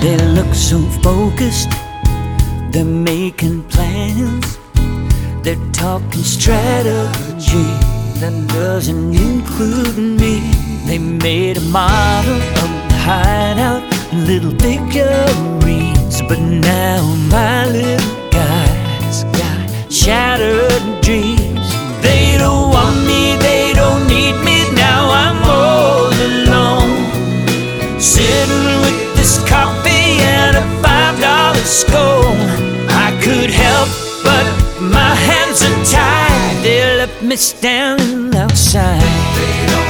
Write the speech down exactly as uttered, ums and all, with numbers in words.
They look so focused, they're making plans, they're talking strategy that doesn't include me. They made a model of the hideout, little figurines, but now my little guy's got shattered dreams. They don't want me, they don't need me, now I'm all alone, sitting with this coffee and a five dollar scone. I could help, but my hands are tied, they left me standing outside.